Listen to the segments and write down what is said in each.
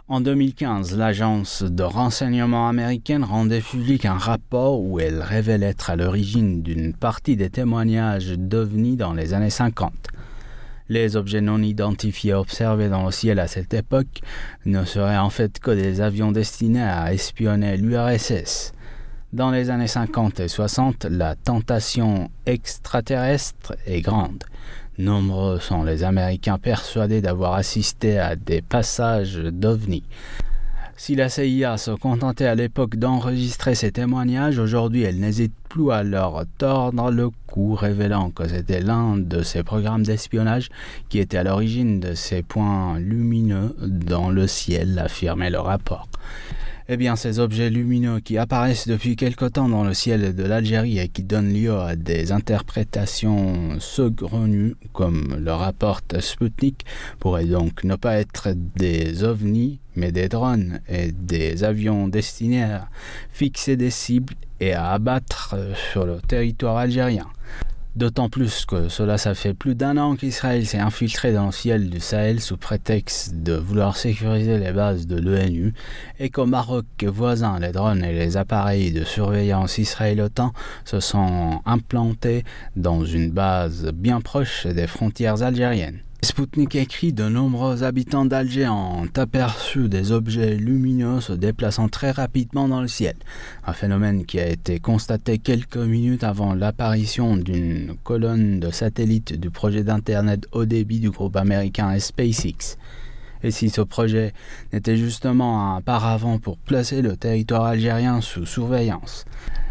En 2015, l'agence de renseignement américaine rendait public un rapport où elle révèle être à l'origine d'une partie des témoignages d'OVNI dans les années 50. Les objets non identifiés observés dans le ciel à cette époque ne seraient en fait que des avions destinés à espionner l'URSS. Dans les années 50 et 60, la tentation extraterrestre est grande. Nombreux sont les Américains persuadés d'avoir assisté à des passages d'OVNI. Si la CIA se contentait à l'époque d'enregistrer ces témoignages, aujourd'hui elle n'hésite plus à leur tordre le cou, révélant que c'était l'un de ces programmes d'espionnage qui était à l'origine de ces points lumineux dans le ciel, affirmait le rapport. Eh bien, ces objets lumineux qui apparaissent depuis quelque temps dans le ciel de l'Algérie et qui donnent lieu à des interprétations saugrenues, comme le rapporte Sputnik, pourraient donc ne pas être des ovnis, mais des drones et des avions destinés à fixer des cibles et à abattre sur le territoire algérien. D'autant plus que ça fait plus d'un an qu'Israël s'est infiltré dans le ciel du Sahel sous prétexte de vouloir sécuriser les bases de l'ONU et qu'au Maroc voisin, les drones et les appareils de surveillance israélo-OTAN se sont implantés dans une base bien proche des frontières algériennes. Sputnik écrit: de nombreux habitants d'Alger ont aperçu des objets lumineux se déplaçant très rapidement dans le ciel, un phénomène qui a été constaté quelques minutes avant l'apparition d'une colonne de satellites du projet d'internet haut débit du groupe américain SpaceX. Et si ce projet n'était justement un paravent pour placer le territoire algérien sous surveillance?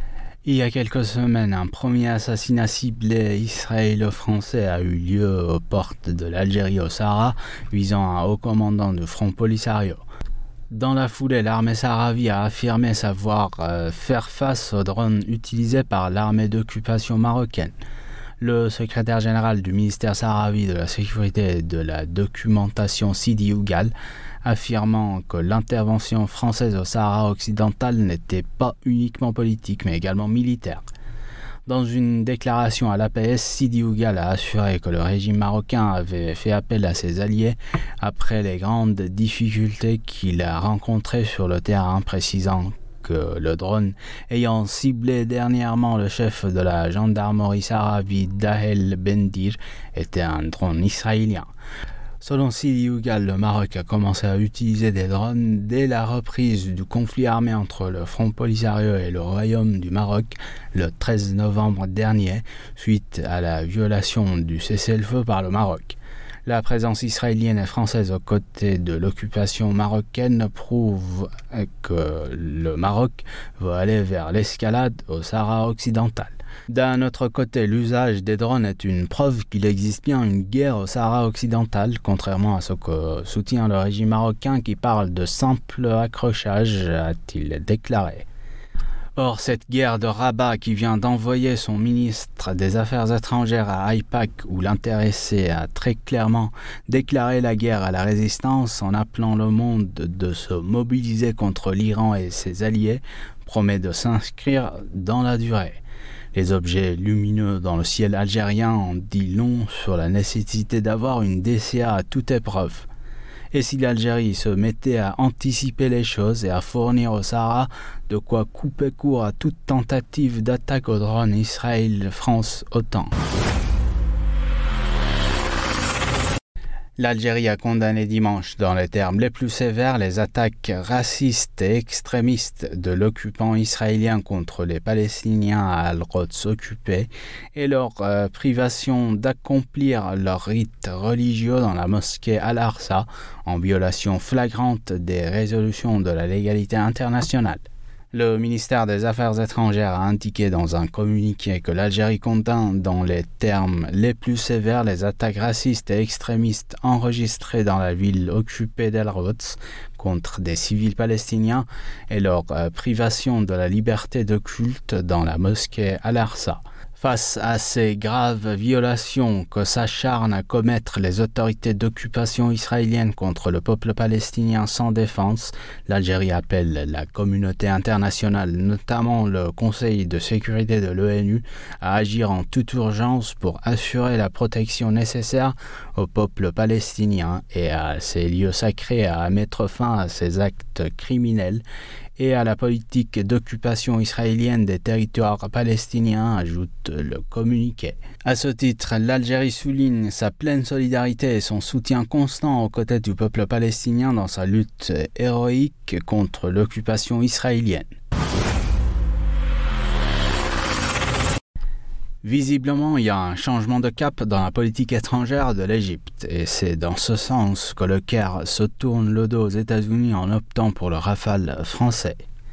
Il y a quelques semaines, un premier assassinat ciblé israélo-français a eu lieu aux portes de l'Algérie au Sahara, visant un haut commandant du Front Polisario. Dans la foulée, l'armée sahraoui a affirmé savoir faire face aux drones utilisés par l'armée d'occupation marocaine. Le secrétaire général du ministère sahraoui de la Sécurité et de la Documentation, Sidi Ougal, affirmant que l'intervention française au Sahara occidental n'était pas uniquement politique, mais également militaire. Dans une déclaration à l'APS, Sidi Ougal a assuré que le régime marocain avait fait appel à ses alliés après les grandes difficultés qu'il a rencontrées sur le terrain, précisant que le drone ayant ciblé dernièrement le chef de la gendarmerie sahraoui Dahel Bendir était un drone israélien. Selon Sidi Ougal, le Maroc a commencé à utiliser des drones dès la reprise du conflit armé entre le Front Polisario et le Royaume du Maroc le 13 novembre dernier, suite à la violation du cessez-le-feu par le Maroc. La présence israélienne et française aux côtés de l'occupation marocaine prouve que le Maroc va aller vers l'escalade au Sahara occidental. D'un autre côté, l'usage des drones est une preuve qu'il existe bien une guerre au Sahara occidental, contrairement à ce que soutient le régime marocain qui parle de simple accrochage, a-t-il déclaré. Or, cette guerre de Rabat qui vient d'envoyer son ministre des Affaires étrangères à AIPAC, où l'intéressé a très clairement déclaré la guerre à la résistance en appelant le monde de se mobiliser contre l'Iran et ses alliés, promet de s'inscrire dans la durée. Les objets lumineux dans le ciel algérien en dit long sur la nécessité d'avoir une DCA à toute épreuve. Et si l'Algérie se mettait à anticiper les choses et à fournir au Sahara de quoi couper court à toute tentative d'attaque au drone Israël-France-OTAN. L'Algérie a condamné dimanche dans les termes les plus sévères les attaques racistes et extrémistes de l'occupant israélien contre les Palestiniens à Al-Quds occupé et leur privation d'accomplir leurs rites religieux dans la mosquée Al-Aqsa en violation flagrante des résolutions de la légalité internationale. Le ministère des Affaires étrangères a indiqué dans un communiqué que l'Algérie condamne dans les termes les plus sévères les attaques racistes et extrémistes enregistrées dans la ville occupée d'Al-Quds contre des civils palestiniens et leur privation de la liberté de culte dans la mosquée Al-Aqsa. Face à ces graves violations que s'acharnent à commettre les autorités d'occupation israélienne contre le peuple palestinien sans défense, l'Algérie appelle la communauté internationale, notamment le Conseil de sécurité de l'ONU, à agir en toute urgence pour assurer la protection nécessaire au peuple palestinien et à ses lieux sacrés, à mettre fin à ces actes criminels et à la politique d'occupation israélienne des territoires palestiniens, ajoute le communiqué. À ce titre, l'Algérie souligne sa pleine solidarité et son soutien constant aux côtés du peuple palestinien dans sa lutte héroïque contre l'occupation israélienne. Visiblement, il y a un changement de cap dans la politique étrangère de l'Égypte et c'est dans ce sens que le Caire se tourne le dos aux États-Unis en optant pour le Rafale français.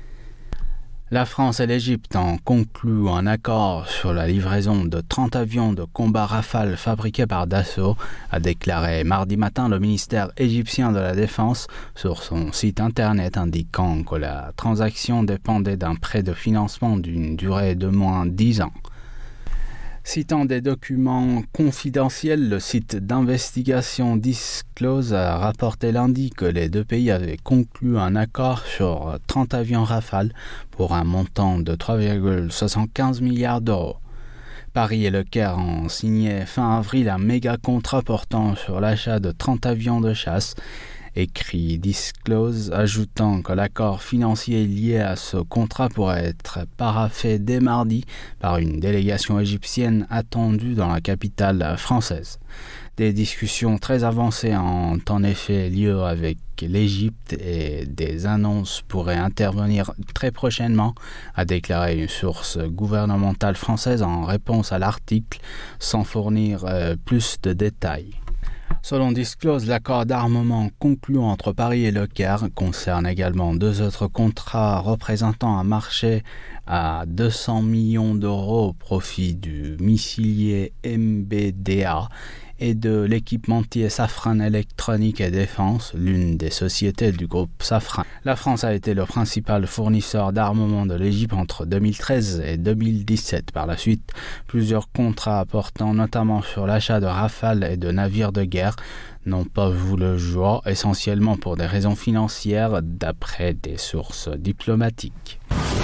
La France et l'Égypte ont conclu un accord sur la livraison de 30 avions de combat Rafale fabriqués par Dassault, a déclaré mardi matin le ministère égyptien de la Défense sur son site internet, indiquant que la transaction dépendait d'un prêt de financement d'une durée de moins 10 ans. Citant des documents confidentiels, le site d'investigation Disclose a rapporté lundi que les deux pays avaient conclu un accord sur 30 avions Rafale pour un montant de 3,75 milliards d'euros. Paris et le Caire ont signé fin avril un méga contrat portant sur l'achat de 30 avions de chasse, écrit Disclose, ajoutant que l'accord financier lié à ce contrat pourrait être paraphé dès mardi par une délégation égyptienne attendue dans la capitale française. Des discussions très avancées ont en effet lieu avec l'Égypte et des annonces pourraient intervenir très prochainement, a déclaré une source gouvernementale française en réponse à l'article, sans fournir plus de détails. Selon Disclose, l'accord d'armement conclu entre Paris et le Caire concerne également deux autres contrats représentant un marché à 200 millions d'euros au profit du missilier MBDA et de l'équipementier Safran Électronique et Défense, l'une des sociétés du groupe Safran. La France a été le principal fournisseur d'armement de l'Égypte entre 2013 et 2017. Par la suite, plusieurs contrats portant notamment sur l'achat de Rafale et de navires de guerre n'ont pas vu le jour, essentiellement pour des raisons financières, d'après des sources diplomatiques.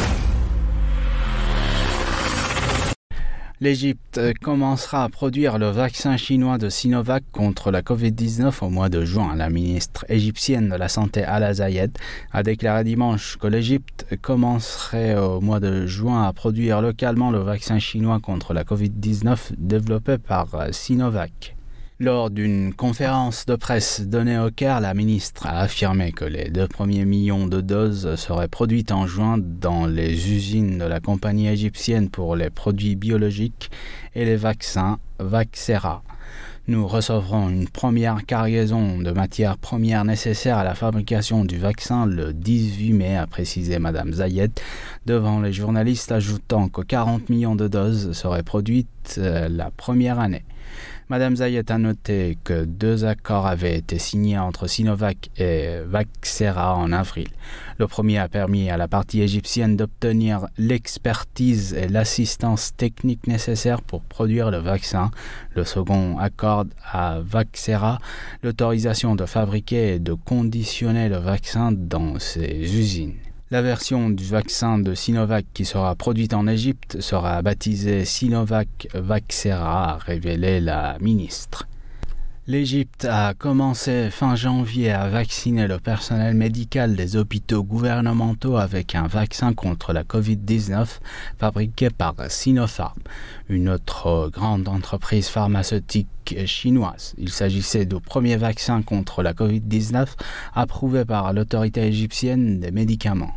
L'Égypte commencera à produire le vaccin chinois de Sinovac contre la Covid-19 au mois de juin. La ministre égyptienne de la Santé Hala Zayed a déclaré dimanche que l'Égypte commencerait au mois de juin à produire localement le vaccin chinois contre la Covid-19 développé par Sinovac. Lors d'une conférence de presse donnée au Caire, la ministre a affirmé que les 2 premiers millions de doses seraient produites en juin dans les usines de la compagnie égyptienne pour les produits biologiques et les vaccins Vaxera. Nous recevrons une première cargaison de matières premières nécessaires à la fabrication du vaccin le 18 mai, a précisé Mme Zayed devant les journalistes, ajoutant que 40 millions de doses seraient produites la première année. Mme Zayed a noté que 2 accords avaient été signés entre Sinovac et Vaxera en avril. Le premier a permis à la partie égyptienne d'obtenir l'expertise et l'assistance technique nécessaires pour produire le vaccin. Le second accorde à Vaxera l'autorisation de fabriquer et de conditionner le vaccin dans ses usines. La version du vaccin de Sinovac qui sera produite en Égypte sera baptisée Sinovac Vaxera, a révélé la ministre. L'Égypte a commencé fin janvier à vacciner le personnel médical des hôpitaux gouvernementaux avec un vaccin contre la Covid-19 fabriqué par Sinopharm, une autre grande entreprise pharmaceutique chinoise. Il s'agissait du premier vaccin contre la Covid-19 approuvé par l'autorité égyptienne des médicaments.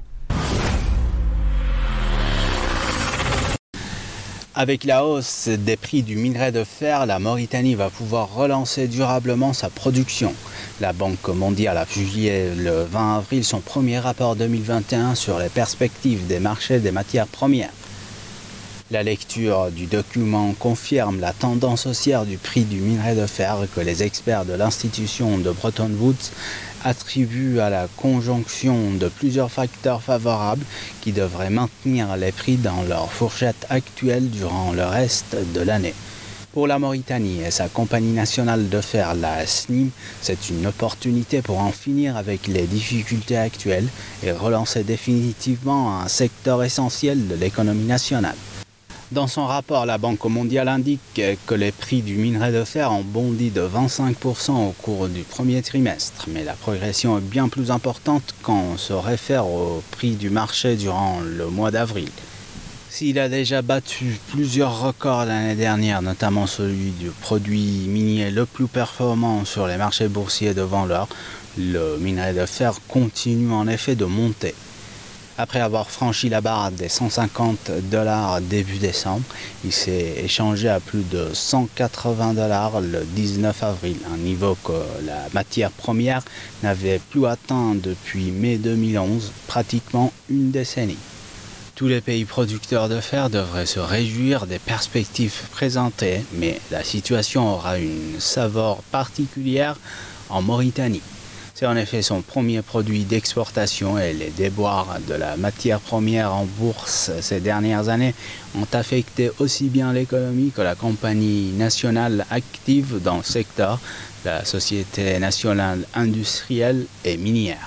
Avec la hausse des prix du minerai de fer, la Mauritanie va pouvoir relancer durablement sa production. La Banque mondiale a publié le 20 avril son premier rapport 2021 sur les perspectives des marchés des matières premières. La lecture du document confirme la tendance haussière du prix du minerai de fer que les experts de l'institution de Bretton Woods attribue à la conjonction de plusieurs facteurs favorables qui devraient maintenir les prix dans leur fourchette actuelle durant le reste de l'année. Pour la Mauritanie et sa compagnie nationale de fer, la SNIM, c'est une opportunité pour en finir avec les difficultés actuelles et relancer définitivement un secteur essentiel de l'économie nationale. Dans son rapport, la Banque mondiale indique que les prix du minerai de fer ont bondi de 25% au cours du premier trimestre, mais la progression est bien plus importante quand on se réfère au prix du marché durant le mois d'avril. S'il a déjà battu plusieurs records l'année dernière, notamment celui du produit minier le plus performant sur les marchés boursiers devant l'or, le minerai de fer continue en effet de monter. Après avoir franchi la barre des $150 début décembre, il s'est échangé à plus de $180 le 19 avril, un niveau que la matière première n'avait plus atteint depuis mai 2011, pratiquement une décennie. Tous les pays producteurs de fer devraient se réjouir des perspectives présentées, mais la situation aura une saveur particulière en Mauritanie. C'est en effet son premier produit d'exportation et les déboires de la matière première en bourse ces dernières années ont affecté aussi bien l'économie que la compagnie nationale active dans le secteur, la Société nationale industrielle et minière.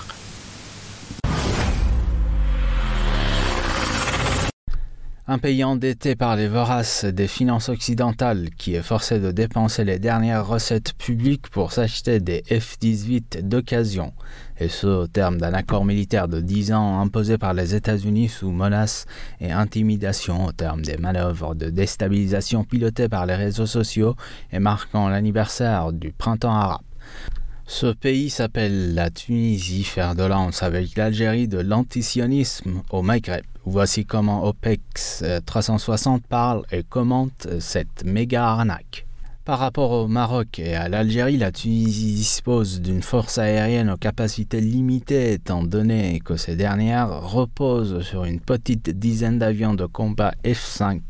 Un pays endetté par les voraces des finances occidentales qui est forcé de dépenser les dernières recettes publiques pour s'acheter des F-18 d'occasion, et ce au terme d'un accord militaire de 10 ans imposé par les États-Unis sous menace et intimidation au terme des manœuvres de déstabilisation pilotées par les réseaux sociaux et marquant l'anniversaire du printemps arabe. Ce pays s'appelle la Tunisie, fer de lance avec l'Algérie de l'antisionisme au Maghreb. Voici comment OPEX 360 parle et commente cette méga arnaque. Par rapport au Maroc et à l'Algérie, la Tunisie dispose d'une force aérienne aux capacités limitées étant donné que ces dernières reposent sur une petite dizaine d'avions de combat F-5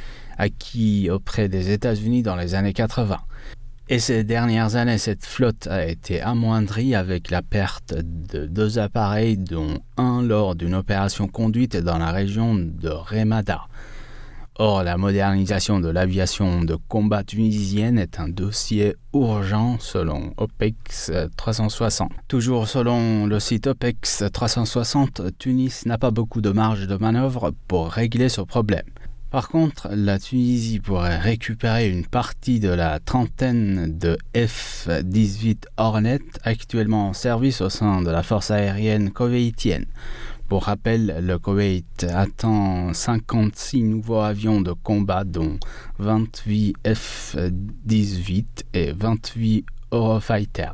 acquis auprès des États-Unis dans les années 80. Et ces dernières années, cette flotte a été amoindrie avec la perte de 2 appareils, dont un lors d'une opération conduite dans la région de Remada. Or, la modernisation de l'aviation de combat tunisienne est un dossier urgent selon OPEX 360. Toujours selon le site OPEX 360, Tunis n'a pas beaucoup de marge de manœuvre pour régler ce problème. Par contre, la Tunisie pourrait récupérer une partie de la trentaine de F-18 Hornet actuellement en service au sein de la force aérienne koweïtienne. Pour rappel, le Koweït attend 56 nouveaux avions de combat, dont 28 F-18 et 28 Eurofighter.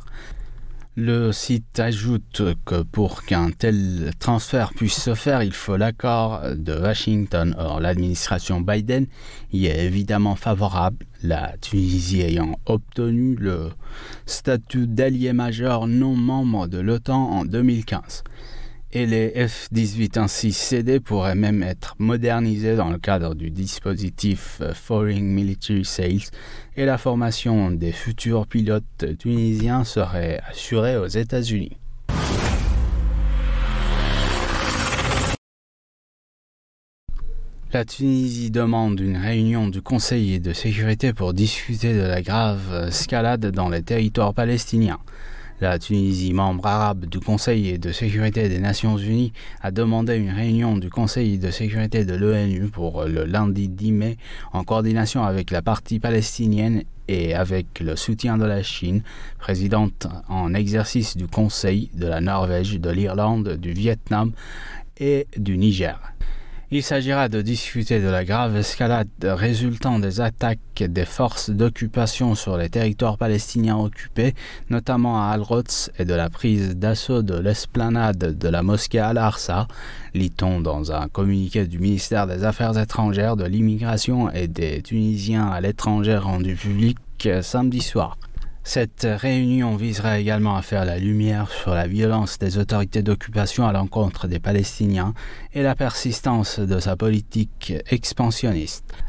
Le site ajoute que pour qu'un tel transfert puisse se faire, il faut l'accord de Washington. Or, l'administration Biden y est évidemment favorable, la Tunisie ayant obtenu le statut d'allié majeur non membre de l'OTAN en 2015. Et les F-18 ainsi cédés pourraient même être modernisés dans le cadre du dispositif Foreign Military Sales et la formation des futurs pilotes tunisiens serait assurée aux États-Unis. La Tunisie demande une réunion du Conseil de sécurité pour discuter de la grave escalade dans les territoires palestiniens. La Tunisie, membre arabe du Conseil de sécurité des Nations Unies, a demandé une réunion du Conseil de sécurité de l'ONU pour le lundi 10 mai en coordination avec la partie palestinienne et avec le soutien de la Chine, présidente en exercice du Conseil, de la Norvège, de l'Irlande, du Vietnam et du Niger. Il s'agira de discuter de la grave escalade résultant des attaques des forces d'occupation sur les territoires palestiniens occupés, notamment à Al-Quds, et de la prise d'assaut de l'esplanade de la mosquée Al-Aqsa, lit-on dans un communiqué du ministère des Affaires étrangères, de l'immigration et des Tunisiens à l'étranger rendu public samedi soir. Cette réunion viserait également à faire la lumière sur la violence des autorités d'occupation à l'encontre des Palestiniens et la persistance de sa politique expansionniste.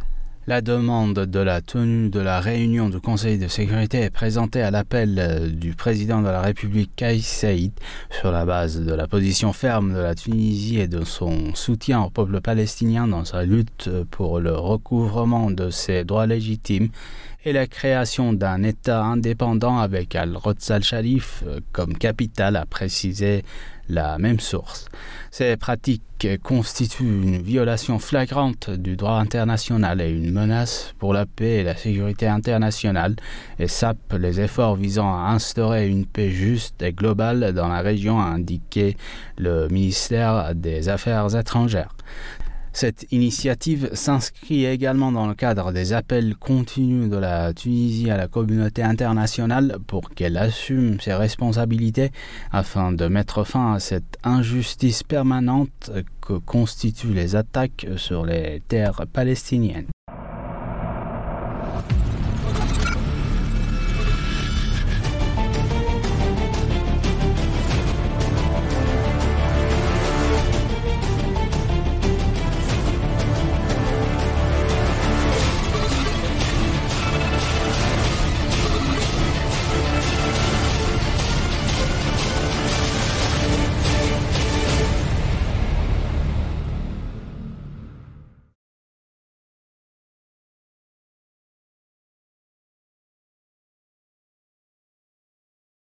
La demande de la tenue de la réunion du Conseil de sécurité est présentée à l'appel du président de la République Kais Saied sur la base de la position ferme de la Tunisie et de son soutien au peuple palestinien dans sa lutte pour le recouvrement de ses droits légitimes et la création d'un État indépendant avec Al-Quds al-Sharif comme capitale, a précisé la même source. Ces pratiques constituent une violation flagrante du droit international et une menace pour la paix et la sécurité internationale et sapent les efforts visant à instaurer une paix juste et globale dans la région, a indiqué le ministère des Affaires étrangères. Cette initiative s'inscrit également dans le cadre des appels continus de la Tunisie à la communauté internationale pour qu'elle assume ses responsabilités afin de mettre fin à cette injustice permanente que constituent les attaques sur les terres palestiniennes.